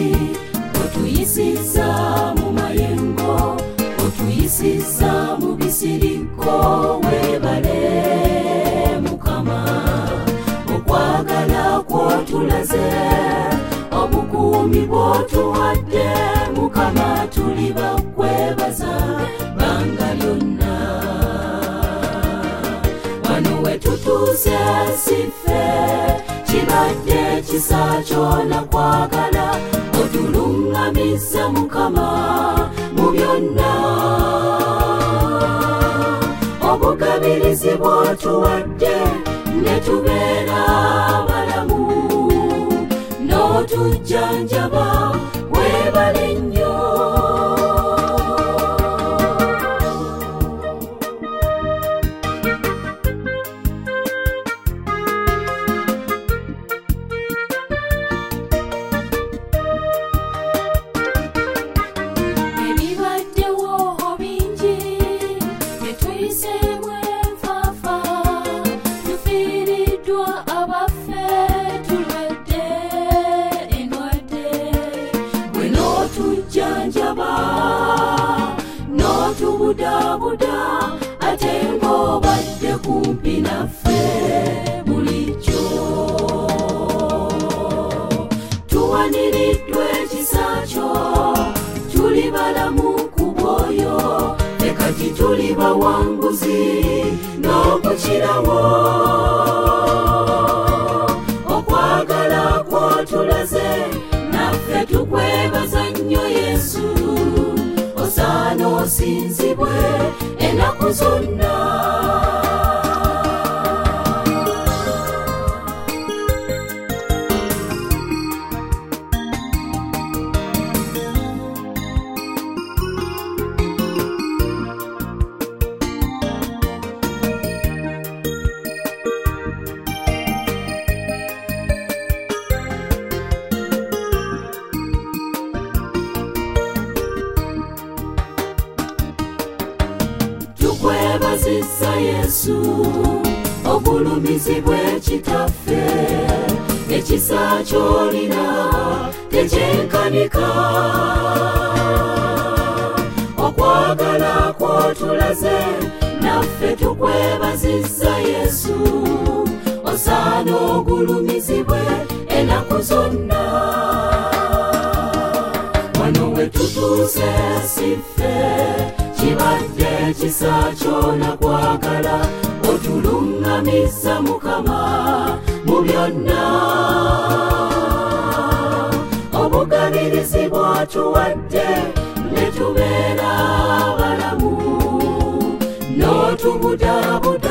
otuyisiza mu mayengo, otuyisiza mu bisiriko. Webale Mukama, okwagala kw'otulaze, obukuumi bw'otuwadde. Mukama, tuli bakwebaza banga lyonna. Wano we tutuuse siffe, kibadde kisa kyona kwagala, otulungamisa Mukama mu byonna. Obugabirizi bw'otuwadde ne tubeera balamu, n'otujjanjaba. Webale nnyo. Ebibaddewo bingi bye tuyiseemu enfaafa, tufiiriddwa abaffe, tulwadde endwadde. Gwe n'otujjanjaba n'otubudaabuda, ate ng'obadde kumpi naffe bulijjo. Tuwaniriddwa ekisa kyo, tuli balamu ku bwoyo, ne kati tuli bawanguzi n'okukirawo. Okwagala kw'otulaze, naffe tukwebaza nnyo Yesu. Osaana osinzibwe ennaku zonna. Tukwebazizza Yesu, obulumizi bw'ekitaffe, ekisa ky'olina tekyenkanika. Okwagala kw'otulaze, naffe tukwebazizza Yesu. Osaana ogulumizibwe ennaku zonna. Wano we tutuuse siffe, kibadde kisa kyona kwagala, otulungamisa Mukama mu byonna. Obugabirizi bw'otuwadde ne tubeera balamu, n'otubudaabuda.